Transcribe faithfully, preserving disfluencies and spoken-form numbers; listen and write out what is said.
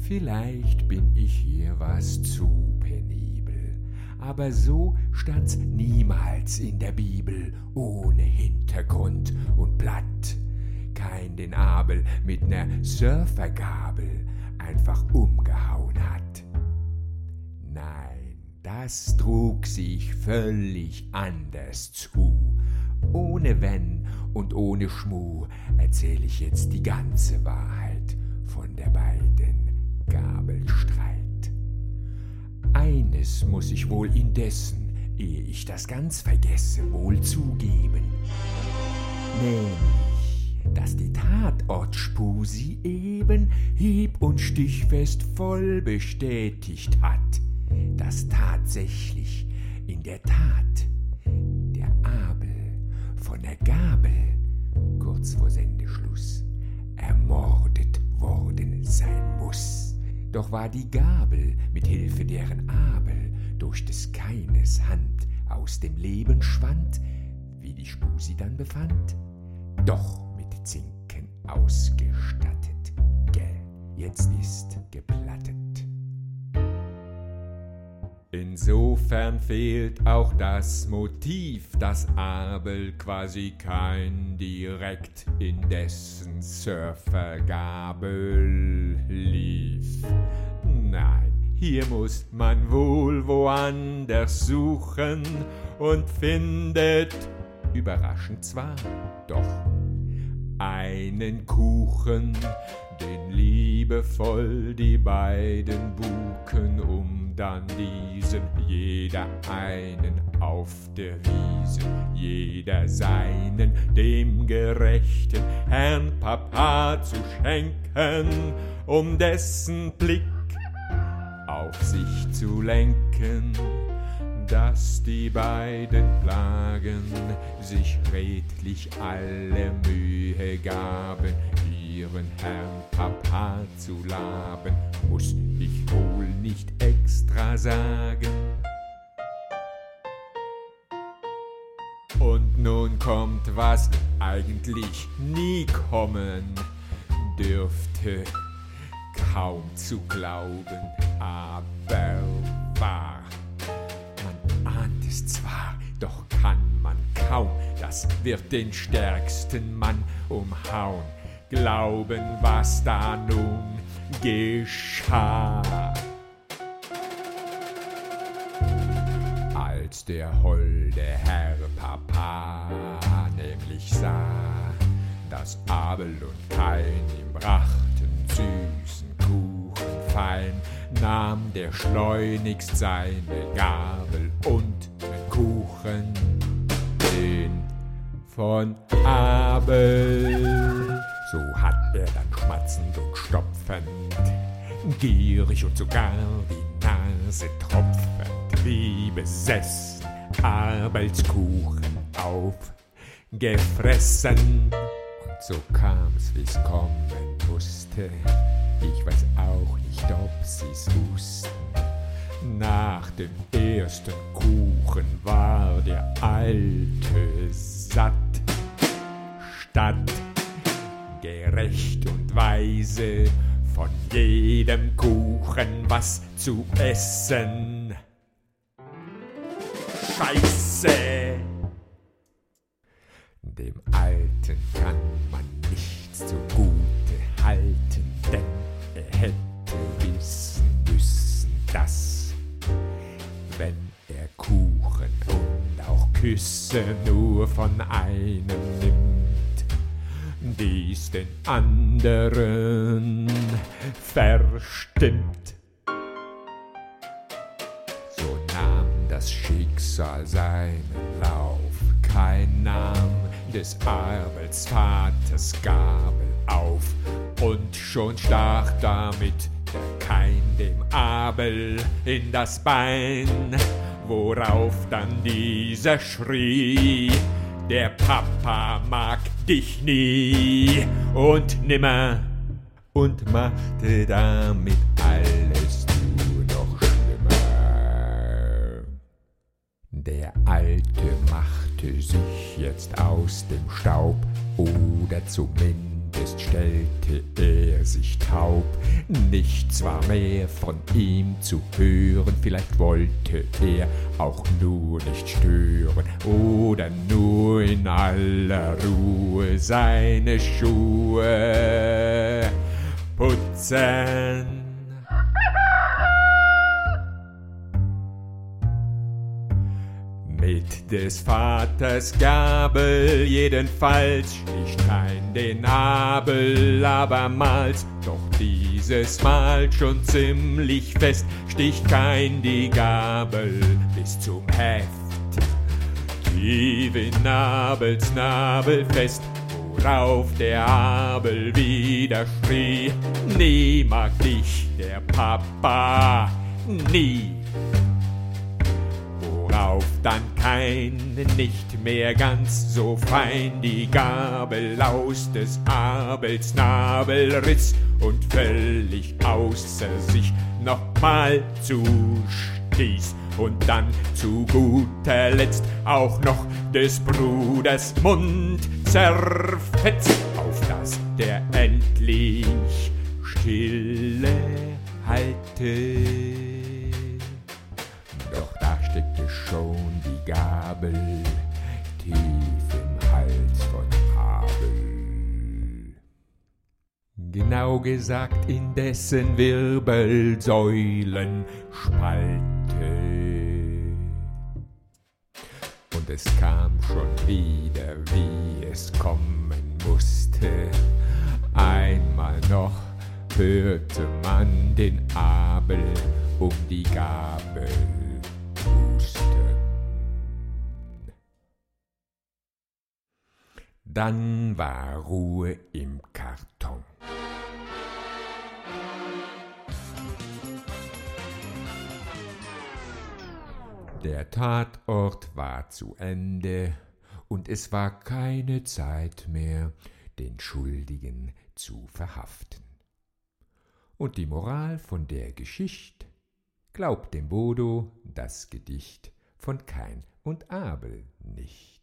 Vielleicht bin ich hier was zu penibel, aber so stand's niemals in der Bibel, ohne Hintergrund und Blatt. Kein den Abel mit ner Surfergabel einfach umgehauen hat. Nein, das trug sich völlig anders zu. Ohne Wenn und ohne Schmuh erzähl ich jetzt die ganze Wahrheit von der beiden Gabelstreit. Eines muss ich wohl indessen, ehe ich das ganz vergesse, wohl zugeben, nämlich, dass die Tatortspur sie eben hieb- und stichfest voll bestätigt hat, dass tatsächlich in der Tat der Abel von der Gabel kurz vor Sendeschluss ermordet worden sein muss. Doch war die Gabel mit Hilfe deren Abel durch des Keines Hand aus dem Leben schwand, wie die Spur sie dann befand, doch mit Zinken ausgestattet, gell, jetzt ist geplattet. Insofern fehlt auch das Motiv, dass Abel quasi kein direkt in dessen Surfergabel lief. Nein, hier muss man wohl woanders suchen und findet, überraschend zwar, doch einen Kuchen, den liebevoll die beiden buken, um dann diesen jeder einen auf der Wiese, jeder seinen dem gerechten Herrn Papa zu schenken, um dessen Blick auf sich zu lenken, dass die beiden Plagen sich redlich alle Mühe gaben, ihren Herrn Papa zu laben, muss ich wohl nicht extra sagen. Und nun kommt, was eigentlich nie kommen dürfte, kaum zu glauben, aber wahr. Man ahnt es zwar, doch kann man kaum, das wird den stärksten Mann umhauen, glauben, was da nun geschah. Als der holde Herr Papa nämlich sah, dass Abel und Kain ihm brachten süßen Kuchen fein, nahm der schleunigst seine Gabel und den Kuchen, den von Abel. So hat er dann schmatzend und stopfend, gierig und sogar die Nase tropfend, wie besessen, Abels Kuchen aufgefressen. Und so kam's, wie's kommen musste, ich weiß auch nicht, ob sie's wussten. Nach dem ersten Kuchen war der Alte satt, statt gerecht und weise von jedem Kuchen was zu essen. Scheiße! Dem Alten kann man nichts zugute halten, denn er hätte wissen müssen, dass, wenn er Kuchen und auch Küsse nur von einem nimmt, dies den anderen verstimmt. So nahm das Schicksal seinen Lauf, kein nahm des Abels Vaters Gabel auf, und schon stach damit der Kain dem Abel in das Bein, worauf dann dieser schrie: Der Papa mag dich nie und nimmer, und machte damit alles nur noch schlimmer. Der Alte machte sich jetzt aus dem Staub, oder zumindest ist, stellte er sich taub. Nichts war mehr von ihm zu hören, vielleicht wollte er auch nur nicht stören oder nur in aller Ruhe seine Schuhe putzen. Mit des Vaters Gabel jedenfalls sticht kein den Abel abermals, doch dieses Mal schon ziemlich fest sticht kein die Gabel bis zum Heft. Tief in Abels Nabel fest, worauf der Abel wieder schrie: Nie mag dich der Papa, nie. Worauf dann keine nicht mehr ganz so fein die Gabel aus des Abels Nabel riss und völlig außer sich nochmal zustieß und dann zu guter Letzt auch noch des Bruders Mund zerfetzt, auf dass der endlich Stille halte. Doch da steckte schon die Gabel tief im Hals von Abel. Genau gesagt in dessen Wirbelsäulenspalte. Und es kam schon wieder, wie es kommen musste. Einmal noch hörte man den Abel um die Gabel pusten. Dann war Ruhe im Karton. Der Tatort war zu Ende und es war keine Zeit mehr, den Schuldigen zu verhaften. Und die Moral von der Geschichte: Glaubt dem Bodo das Gedicht von Kain und Abel nicht.